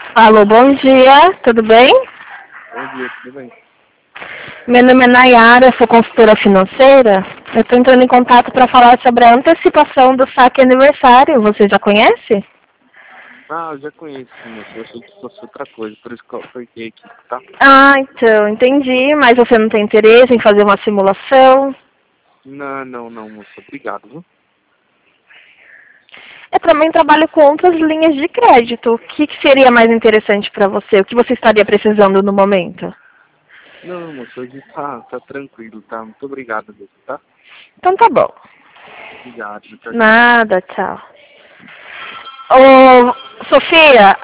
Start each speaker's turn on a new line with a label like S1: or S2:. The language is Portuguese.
S1: Alô, bom dia, tudo bem?
S2: Bom dia, tudo bem?
S1: Meu nome é Nayara, sou consultora financeira. Eu estou entrando em contato para falar sobre a antecipação do saque aniversário. Você já conhece?
S2: Ah, eu já conheço, sim, moço. Eu achei que fosse outra coisa, por isso que eu apertei aqui, tá?
S1: Ah, então, entendi, mas você não tem interesse em fazer uma simulação?
S2: Não, moço. Obrigado, viu?
S1: Eu também trabalho com outras linhas de crédito. O que seria mais interessante para você? O que você estaria precisando no momento?
S2: Não, moço, hoje tá tranquilo, tá? Muito obrigado mesmo, tá?
S1: Então tá bom.
S2: Obrigado, tchau, tchau.
S1: Nada, tchau. Ô, Sofia,